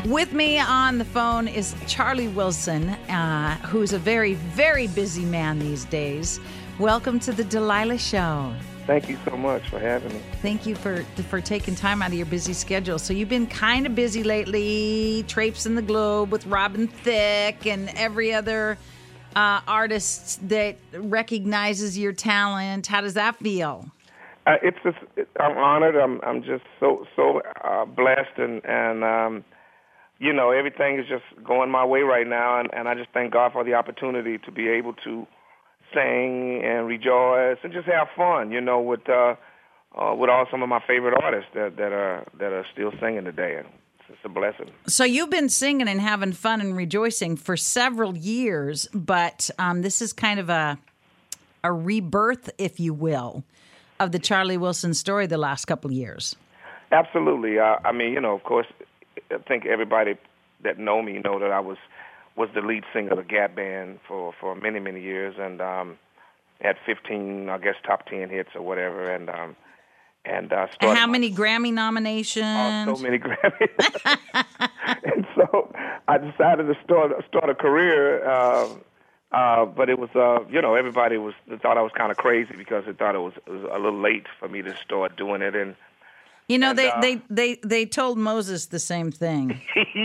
With me on the phone is Charlie Wilson, who's a very, very busy man these days. Welcome to the Delilah Show. Thank you so much for having me. Thank you for taking time out of your busy schedule. So you've been kind of busy lately, traipsing the globe with Robin Thicke and every other artist that recognizes your talent. How does that feel? I'm honored. I'm just so blessed, and you know, everything is just going my way right now, and I just thank God for the opportunity to be able to sing and rejoice and just have fun, you know, with all some of my favorite artists that are still singing today. And it's a blessing. So you've been singing and having fun and rejoicing for several years, but this is kind of a rebirth, if you will, of the Charlie Wilson story the last couple of years. Absolutely. I mean, you know, of course, I think everybody that know me know that I was the lead singer of the Gap Band for many, many years, and had 15, I guess, top 10 hits or whatever, and how many Grammy nominations? So many Grammys. And so I decided to start a career, but it was, you know, everybody thought I was kind of crazy because they thought it was a little late for me to start doing it, and you know, they told Moses the same thing.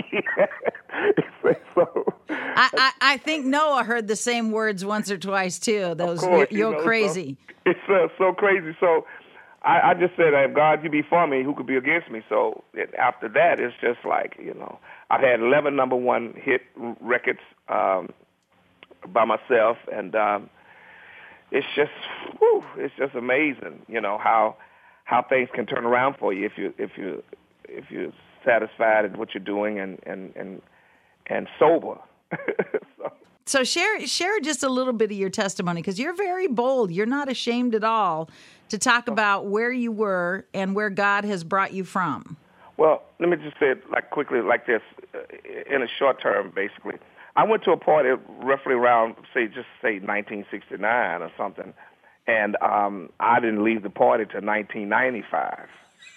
So, I think Noah heard the same words once or twice too. Those course, you're crazy. So, it's so crazy. So I just said, if God, you be for me, who could be against me? So after that, it's just like, you know, I've had 11 number one hit records by myself, and it's just amazing, you know, how things can turn around for you if you're satisfied in what you're doing and sober. So share just a little bit of your testimony, because you're very bold. You're not ashamed at all to talk about where you were and where God has brought you from. Well, let me just say it quickly like this, in a short term, basically. I went to a party roughly around, say 1969 or something, and I didn't leave the party till 1995.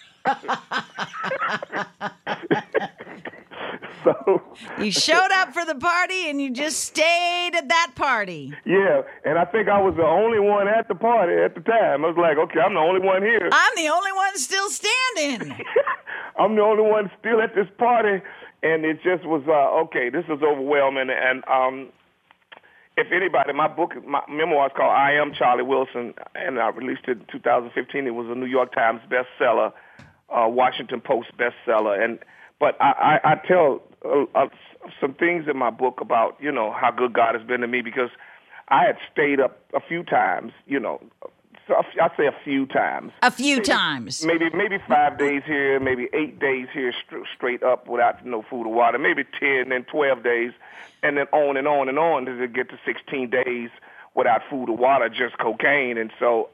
So you showed up for the party and you just stayed at that party. Yeah, and I think I was the only one at the party at the time. I was like, okay, I'm the only one here. I'm the only one still standing. I'm the only one still at this party, and it just was, okay, this is overwhelming. And if anybody, my memoir is called I Am Charlie Wilson, and I released it in 2015. It was a New York Times bestseller, Washington Post bestseller. But I tell some things in my book about, you know, how good God has been to me, because I had stayed up a few times, you know. So I say a few times. Times. Maybe 5 days here, maybe 8 days here straight up without no food or water, maybe 10 and 12 days, and then on and on and on to get to 16 days without food or water, just cocaine. And so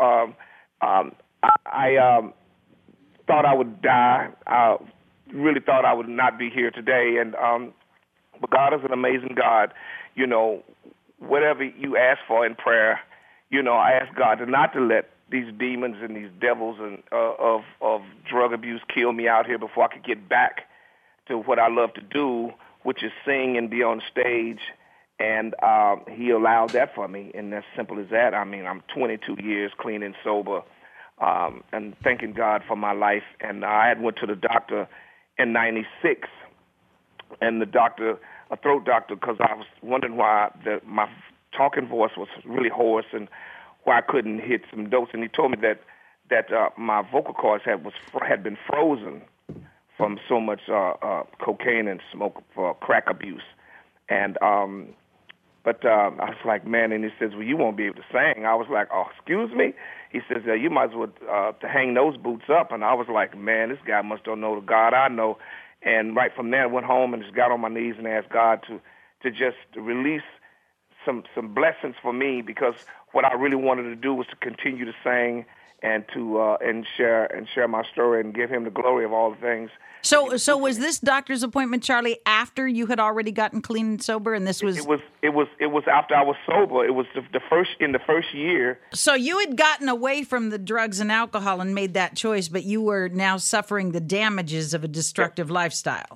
I thought I would die. I really thought I would not be here today. And but God is an amazing God. You know, whatever you ask for in prayer, you know, I ask God not to let these demons and these devils and of drug abuse kill me out here before I could get back to what I love to do, which is sing and be on stage. And he allowed that for me, and as simple as that. I mean, I'm 22 years clean and sober, and thanking God for my life. And I had went to the doctor in '96, and the doctor, a throat doctor, because I was wondering why my talking voice was really hoarse and why I couldn't hit some notes. And he told me that my vocal cords had been frozen from so much cocaine and smoke for crack abuse. And but I was like, man, and he says, well, you won't be able to sing. I was like, oh, excuse me? He says, you might as well to hang those boots up. And I was like, man, this guy must don't know the God I know. And right from there, I went home and just got on my knees and asked God to just release some blessings for me, because what I really wanted to do was to continue to sing and to share my story and give him the glory of all the things. So was this doctor's appointment, Charlie, after you had already gotten clean and sober, and this was? It was after I was sober. It was the first year. So you had gotten away from the drugs and alcohol and made that choice, but you were now suffering the damages of a destructive lifestyle.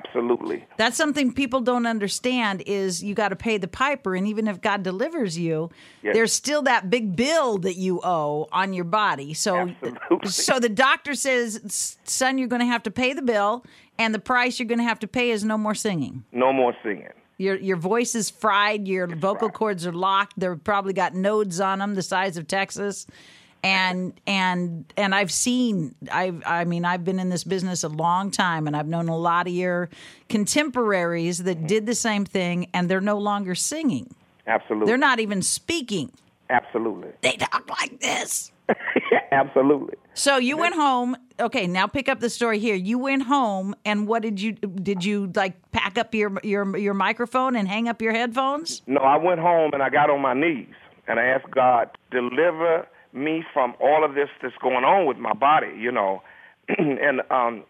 Absolutely. That's something people don't understand is you got to pay the piper. And even if God delivers you, Yes. there's still that big bill that you owe on your body. Absolutely. So the doctor says, son, you're going to have to pay the bill. And the price you're going to have to pay is no more singing. No more singing. Your voice is fried. Your vocal cords are locked. They've probably got nodes on them the size of Texas. And I've seen, I've been in this business a long time, and I've known a lot of your contemporaries that did the same thing, and they're no longer singing. Absolutely. They're not even speaking. Absolutely. They talk like this. Absolutely. So you went home. Okay, now pick up the story here. You went home, and what did you like pack up your microphone and hang up your headphones? No, I went home and I got on my knees and I asked God, deliver me from all of this that's going on with my body, you know. And,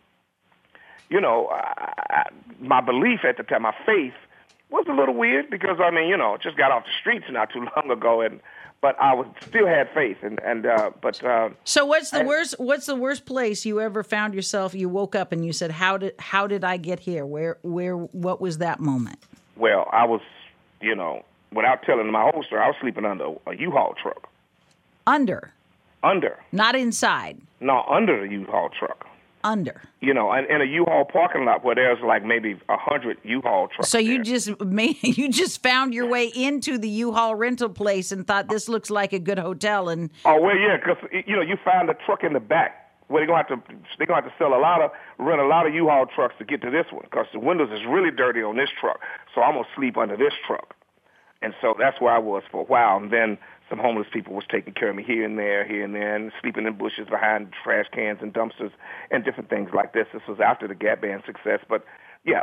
my belief at the time, my faith was a little weird because, just got off the streets not too long ago, but I still had faith. So what's the worst place you ever found yourself? You woke up and you said, how did I get here? What was that moment? Well, I was, without telling my whole story, I was sleeping under a U-Haul truck. Under? Not inside? No, under a U-Haul truck. Under? In a U-Haul parking lot where there's like maybe 100 U-Haul trucks. So you just found your way into the U-Haul rental place and thought this looks like a good hotel. And oh well, yeah, because you find a truck in the back where they're gonna have to rent a lot of U-Haul trucks to get to this one because the windows is really dirty on this truck. So I'm gonna sleep under this truck, and so that's where I was for a while. And then some homeless people was taking care of me here and there, and sleeping in bushes behind trash cans and dumpsters and different things like this. This was after the Gap Band success, but yeah,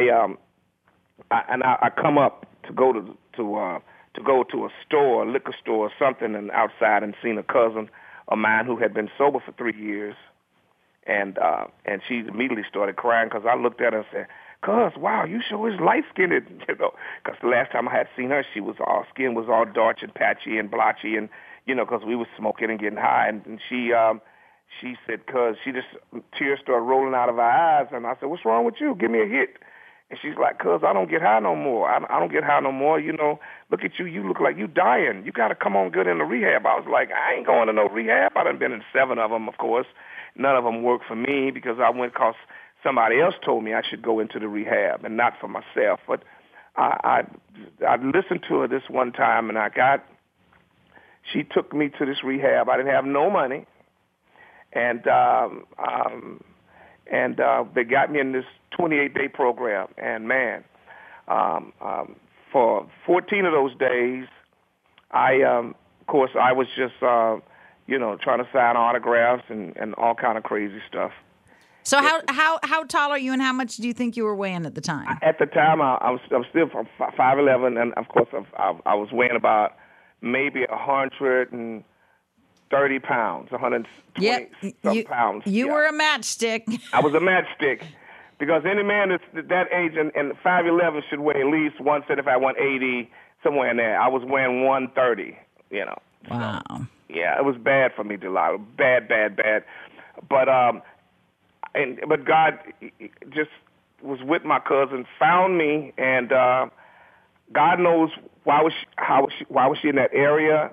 I come up to go to a store, a liquor store or something, and outside and seen a cousin of mine who had been sober for 3 years, and she immediately started crying because I looked at her and said, "Cuz, wow, you sure is light-skinned," because the last time I had seen her, skin was all dark and patchy and blotchy, and, because we was smoking and getting high, and she said, "Cuz," tears started rolling out of her eyes, and I said, "What's wrong with you? Give me a hit." And she's like, "Cuz, I don't get high no more. I don't get high no more. Look at you. You look like you dying. You got to come on good into rehab." I was like, "I ain't going to no rehab." I done been in 7 of them, of course. None of them worked for me because I went because somebody else told me I should go into the rehab and not for myself. But I listened to her this one time, and she took me to this rehab. I didn't have no money, and they got me in this 28-day program. And man, for 14 of those days, of course, I was just trying to sign autographs and all kind of crazy stuff. So how tall are you, and how much do you think you were weighing at the time? At the time, I'm still 5'11", and of course I was weighing about maybe 130 pounds, 120 pounds. You were a matchstick. I was a matchstick because any man that's that age and 5'11" should weigh at least 175, 180, somewhere in there. I was weighing 130. Wow. So, yeah, it was bad for me, Delilah. Bad. But God just was with my cousin, found me, and God knows why was she in that area,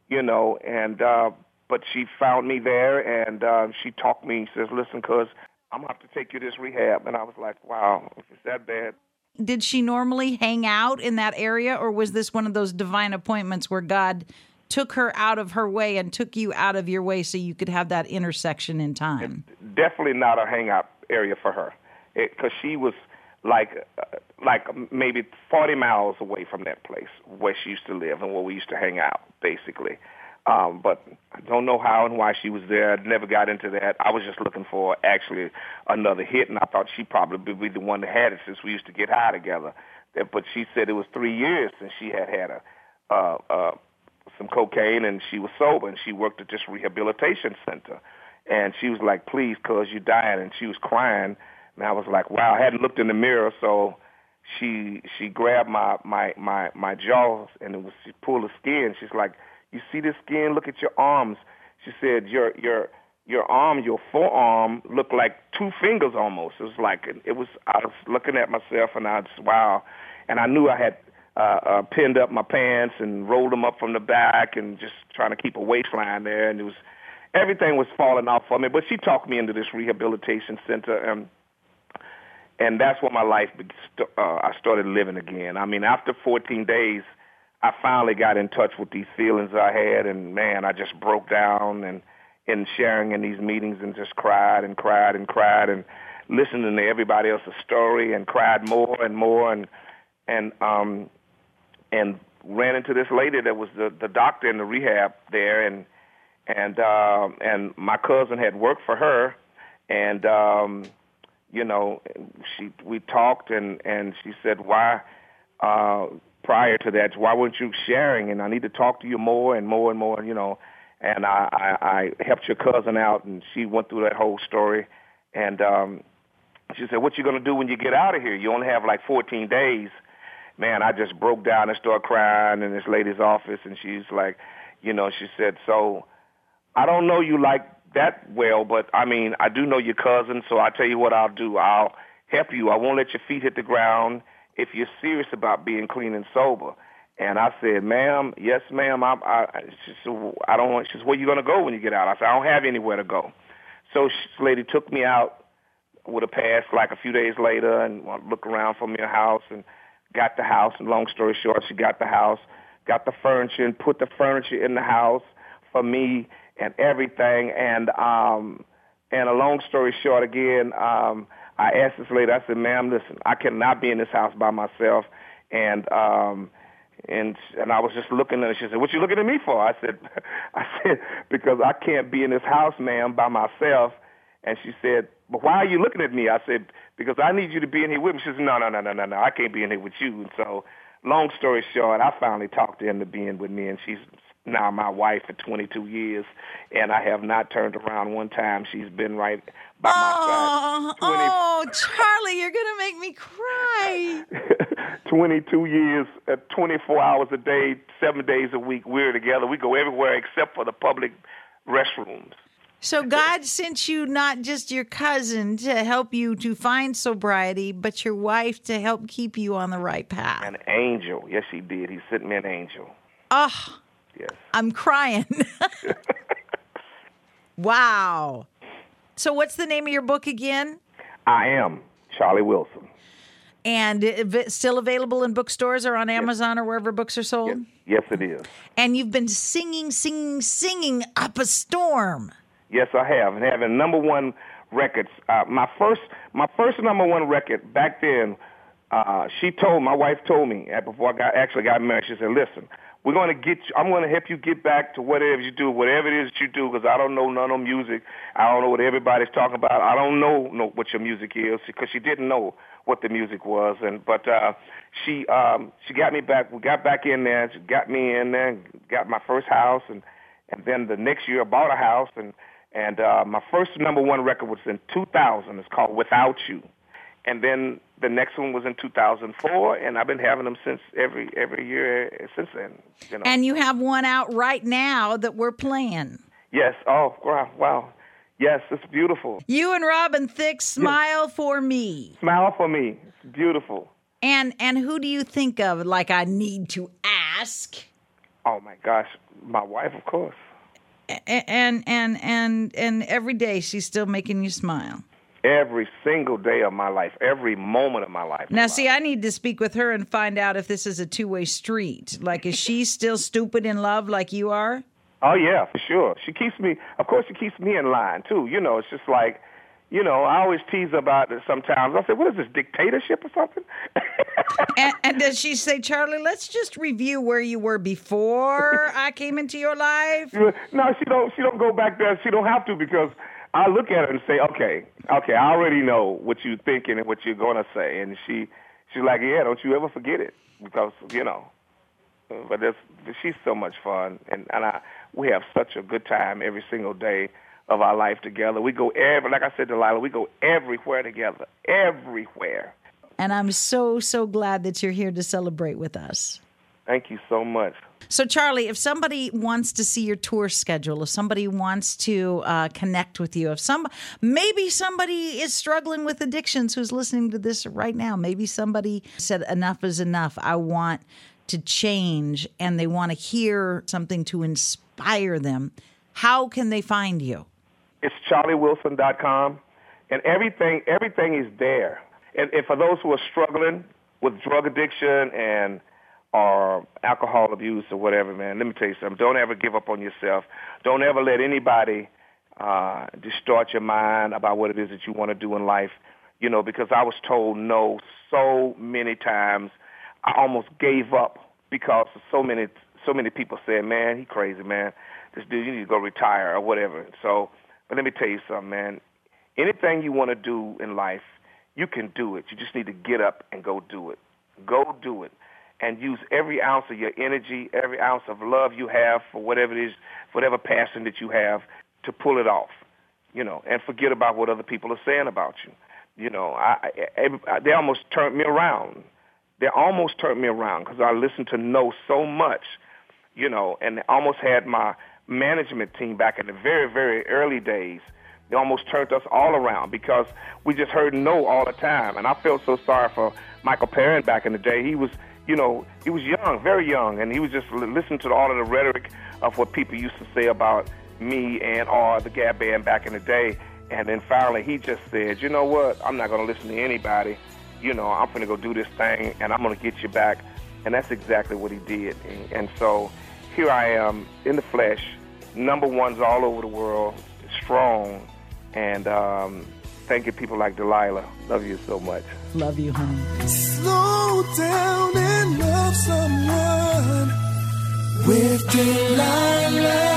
but she found me there, and she talked me. She says, "Listen, cuz, I'm gonna have to take you to this rehab." And I was like, "Wow, is that bad?" Did she normally hang out in that area, or was this one of those divine appointments where God took her out of her way and took you out of your way so you could have that intersection in time? Definitely not a hangout area for her, because she was like maybe 40 miles away from that place where she used to live and where we used to hang out, basically. But I don't know how and why she was there. I never got into that. I was just looking for actually another hit, and I thought she probably would be the one that had it since we used to get high together. But she said it was 3 years since she had some cocaine, and she was sober, and she worked at this rehabilitation center. And she was like, "Please, cuz, you're dying," and she was crying. And I was like, wow, I hadn't looked in the mirror, so she grabbed my jaws, and she pulled the skin. She's like, "You see this skin? Look at your arms." She said, your your arm, your forearm, looked like two fingers almost. It was like I was looking at myself, and I just wow, and I knew I had pinned up my pants and rolled them up from the back, and just trying to keep a waistline there, and everything was falling off for me. But she talked me into this rehabilitation center, and that's when my life I started living again. I mean, after 14 days, I finally got in touch with these feelings I had, and man, I just broke down and in sharing in these meetings, and just cried and cried and cried, and listening to everybody else's story, and cried more and more, and ran into this lady that was the doctor in the rehab there, and my cousin had worked for her, and we talked, and she said, why prior to that, why weren't you sharing? And I need to talk to you more and more and more, and I helped your cousin out, and she went through that whole story, and she said, what you going to do when you get out of here? You only have like 14 days. Man, I just broke down and started crying in this lady's office, and she's like, she said, so I don't know you like that well, but, I mean, I do know your cousin, so I'll tell you what I'll do. I'll help you. I won't let your feet hit the ground if you're serious about being clean and sober. And I said, ma'am, yes, ma'am. She said, where you going to go when you get out? I said, I don't have anywhere to go. So this lady took me out with a pass like a few days later, and looked around for me a house, and got the house. And long story short, she got the house, got the furniture, and put the furniture in the house for me and everything. And a long story short, again, I asked this lady, I said, ma'am, listen, I cannot be in this house by myself. And I was just looking at her. She said, what you looking at me for? I said, because I can't be in this house, ma'am, by myself. And she said, but why are you looking at me? I said, because I need you to be in here with me. She said, no, I can't be in here with you. And so, long story short, I finally talked her into being with me, and she's now my wife for 22 years, and I have not turned around one time. She's been right by my side. Charlie, you're going to make me cry. 22 years, 24 hours a day, 7 days a week, we're together. We go everywhere except for the public restrooms. So God sent you not just your cousin to help you to find sobriety, but your wife to help keep you on the right path. An angel. Yes, he did. He sent me an angel. Oh, yes. I'm crying. Wow. So what's the name of your book again? I Am Charlie Wilson. And still available in bookstores or on Amazon or wherever books are sold? Yes, it is. And you've been singing up a storm. Yes, I have, and having number one records. My first number one record back then. My wife told me before I got married. She said, "Listen, I'm going to help you get back to whatever you do, whatever it is that you do, because I don't know none of music. I don't know what everybody's talking about. I don't know what your music is," because she didn't know what the music was. But she got me back. We got back in there. She got me in there. Got my first house, and then the next year I bought a house, and my first number one record was in 2000. It's called Without You. And then the next one was in 2004, and I've been having them since every year since then. And you have one out right now that we're playing. Yes. Oh, wow. Yes, it's beautiful. You and Robin Thicke, Smile for Me. Smile for Me. It's beautiful. And who do you think of? Like, I need to ask. Oh my gosh, my wife, of course. And every day she's still making you smile. Every single day of my life, every moment of my life. Now, see, I need to speak with her and find out if this is a two-way street. Like, is she still stupid in love like you are? Oh, yeah, for sure. She keeps me in line, too. It's just like, I always tease about it sometimes. I say, what is this, dictatorship or something? and does she say, Charlie, let's just review where you were before I came into your life? No, she don't go back there. She don't have to, because I look at her and say, okay, I already know what you're thinking and what you're going to say. And she's like, yeah, don't you ever forget it, because, but she's so much fun. And we have such a good time every single day of our life together. We go like I said to Lila, we go everywhere together, everywhere. And I'm so, so glad that you're here to celebrate with us. Thank you so much. So, Charlie, if somebody wants to see your tour schedule, if somebody wants to connect with you, maybe somebody is struggling with addictions who's listening to this right now, maybe somebody said enough is enough, I want to change, and they want to hear something to inspire them, how can they find you? It's charliewilson.com, and everything is there. And for those who are struggling with drug addiction or alcohol abuse or whatever, man, let me tell you something. Don't ever give up on yourself. Don't ever let anybody distort your mind about what it is that you want to do in life, because I was told no so many times. I almost gave up because so many people said, man, he crazy, man. This dude, you need to go retire or whatever. So, but let me tell you something, man. Anything you want to do in life, you can do it. You just need to get up and go do it. Go do it. And use every ounce of your energy, every ounce of love you have for whatever it is, whatever passion that you have to pull it off, and forget about what other people are saying about you. They almost turned me around. They almost turned me around because I listened to no so much, and they almost had my management team back in the very, very early days. They almost turned us all around because we just heard no all the time. And I felt so sorry for Michael Perrin back in the day. He was young, very young, and he was just listening to all of the rhetoric of what people used to say about me or the Gab Band back in the day. And then finally he just said, you know what, I'm not going to listen to anybody. I'm going to go do this thing, and I'm going to get you back. And that's exactly what he did. And so here I am in the flesh, number ones all over the world, strong, and thanking people like Delilah. Love you so much. Love you, honey. Slow down and love someone with Delilah.